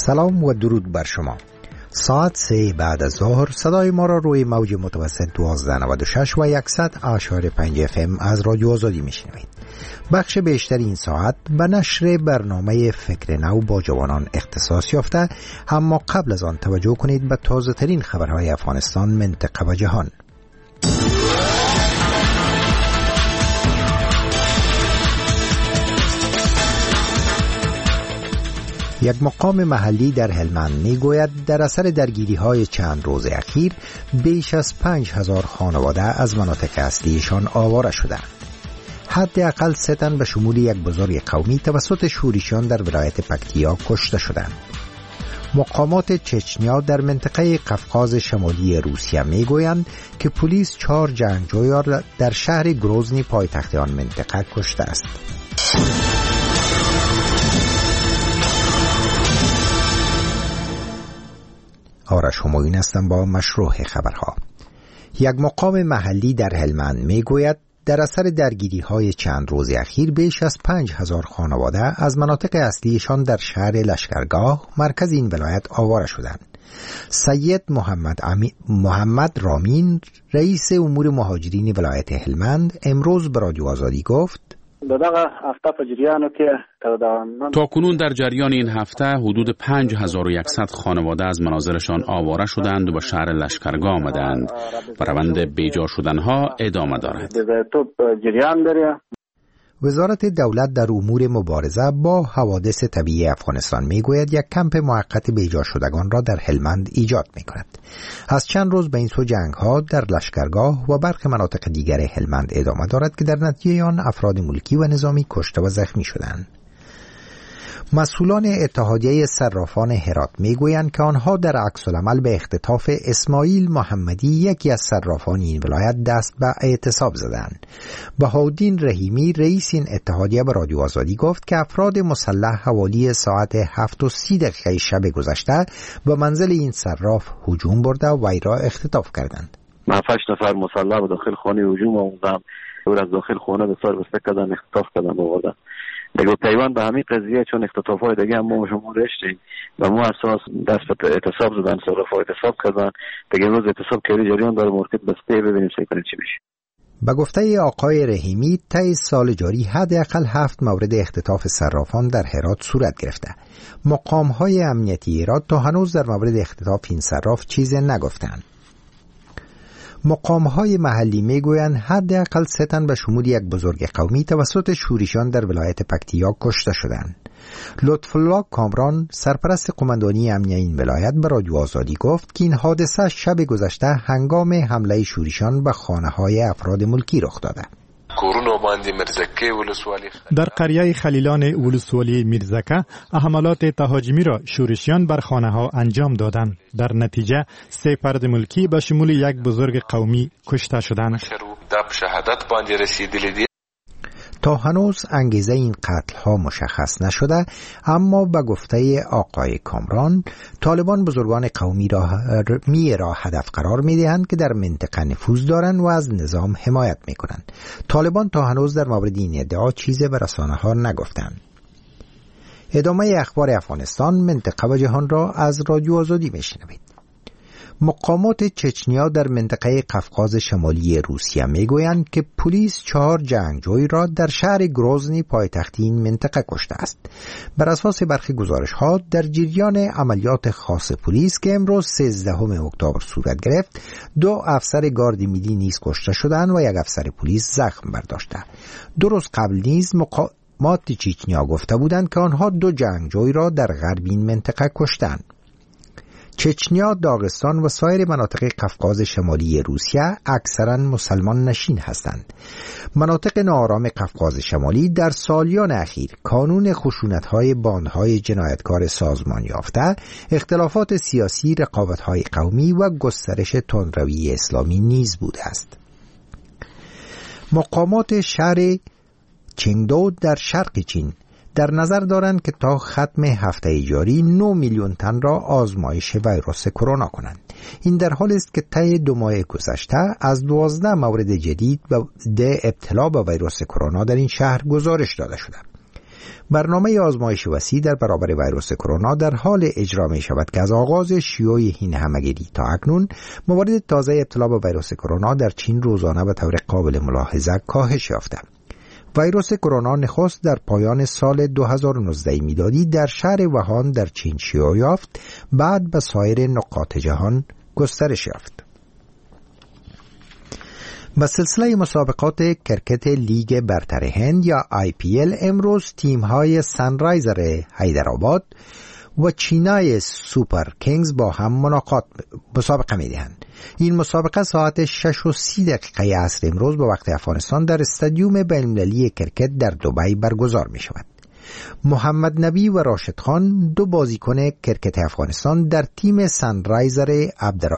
سلام و درود بر شما. ساعت 3 بعد از ظهر صدای ما را روی موج متوسط 1296 و 100.5 FM از رادیو آزادی میشنوید. بخش بیشتر این ساعت به نشر برنامه فکر نو با جوانان اختصاص یافته، اما قبل از آن توجه کنید به تازه ترین خبرهای افغانستان، منطقه و جهان. یک مقام محلی در هلمند میگوید در اثر درگیری‌های چند روز اخیر بیش از 5000 خانواده از مناطق اصلیشان آواره شدند. حداقل 3 تن به شمول یک بزرگ قومی توسط شورشیان در ولایت پکتیا کشته شدند. مقامات چچنیا در منطقه قفقاز شمالی روسیه میگویند که پلیس 4 جنگجوی را در شهر گروزنی پایتخت آن منطقه کشته است. آرش همایون هستم با مشروع خبرها. یک مقام محلی در هلمند میگوید در اثر درگیری‌های چند روز اخیر بیش از 5000 خانواده از مناطق اصلیشان در شهر لشکرگاه مرکز این ولایت آواره شدند. سید محمد رامین رئیس امور مهاجرین ولایت هلمند امروز به رادیو آزادی گفت تا کنون در جریان این هفته حدود 5100 خانواده از منازلشان آواره شدند و به شهر لشکرگاه آمدند و روند بیجا شدنها ادامه دارد. وزارت دولت در امور مبارزه با حوادث طبیعی افغانستان میگوید یک کمپ موقت بیجا شدگان را در هلمند ایجاد میکند. از چند روز به این سو جنگ ها در لشکرگاه و برخی مناطق دیگر هلمند ادامه دارد که در نتیجه آن افراد ملکی و نظامی کشته و زخمی شدند. مسئولان اتحادیه صرافان هرات میگویند که آنها در عکس‌العمل به اختطاف اسماعیل محمدی، یکی از صرافان این ولایت، دست به اعتصاب زدند. بهاءالدین رحیمی رئیس این اتحادیه به رادیو آزادی گفت که افراد مسلح حوالی ساعت 7:30 شب گذشته به منزل این صراف هجوم برده و وی را اختطاف کردند. 7 نفر مسلح به داخل خانه هجوم آوردند و از داخل خانه به سر بسته کردن، اختطاف کردن آوردن. دیگه پیوند به همین قضیه چون اختطاف‌های دیگه هم ما شما داشتیم و ما اساس دست به اعتصاب زدن، صرافا اعتصاب کردن. دیگه روز اعتصاب که جریان داره مارکت بسته، ببینیم چه کنیم چی میشه. به گفته آقای رحیمی طی سال جاری حداقل 7 مورد اختطاف صرافان در هرات صورت گرفته. مقام‌های امنیتی هرات تا هنوز در مورد اختطاف این صراف چیزی نگفتند. مقام‌های محلی میگویند حداقل 3 تن به شمول یک بزرگ قومی توسط شورشیان در ولایت پکتیا کشته شدند. لطف‌الله کامران سرپرست قماندانی امنیتی این ولایت به رادیو آزادی گفت که این حادثه شب گذشته هنگام حمله شورشیان به خانه‌های افراد ملکی رخ داده. در قریه خلیلان ولسوالی میرزکه حملات تهاجمی را شورشیان بر خانه ها انجام دادند. در نتیجه 3 فرد ملکی به شمول یک بزرگ قومی کشته شدند. تا هنوز انگیزه این قتل ها مشخص نشده، اما به گفته آقای کامران طالبان بزرگان قومی را هدف قرار می دهند که در منطقه نفوذ دارند و از نظام حمایت می کنند. طالبان تا هنوز در مورد این ادعا چیزی به رسانه ها نگفتند. ادامه اخبار افغانستان، منطقه و جهان را از رادیو آزادی می شنوید. مقامات چچنیا در منطقه قفقاز شمالی روسیه میگویند که پلیس 4 جنگجوی را در شهر گروزنی پایتخت این منطقه کشته است. بر اساس برخی گزارش‌ها در جریان عملیات خاص پلیس که امروز 13 اکتبر صورت گرفت، 2 افسر گارد ملی نیز کشته شدند و 1 افسر پلیس زخم برداشته. 2 روز قبل نیز مقامات چچنیا گفته بودند که آنها 2 جنگجوی را در غرب این منطقه کشتند. چچنیا، داغستان و سایر مناطق قفقاز شمالی روسیه اکثرا مسلمان نشین هستند. مناطق ناآرام قفقاز شمالی در سالیان اخیر کانون خشونت‌های باندهای جنایتکار سازمان یافته، اختلافات سیاسی، رقابت‌های قومی و گسترش تندروی اسلامی نیز بوده است. مقامات شهر چنگدو در شرق چین در نظر دارند که تا ختم هفته جاری 9 میلیون تن را آزمایش ویروس کرونا کنند. این در حالی است که طی 2 ماه گذشته از 12 مورد جدید ابتلا به ویروس کرونا در این شهر گزارش داده شده. برنامه آزمایش وسیع در برابر ویروس کرونا در حال اجرا می شود که از آغاز شیوع این همه‌گیری تا اکنون موارد تازه ابتلا به ویروس کرونا در چین روزانه به طور قابل ملاحظه کاهش یافته. ویروس کرونا نخست در پایان سال 2019 میلادی در شهر ووهان در چین شیوع یافت، بعد به سایر نقاط جهان گسترش یافت. به سلسله مسابقات کرکت لیگ برتر هند یا IPL امروز تیم‌های سنرایزر حیدرآباد و چینای سوپر کینگز با هم مسابقه می‌دهند. این مسابقه ساعت 6:30 عصر امروز به وقت افغانستان در استادیوم بین‌المللی کرکت در دبی برگزار می‌شود. محمد نبی و راشد خان، دو بازیکن کرکت افغانستان در تیم سنرایزر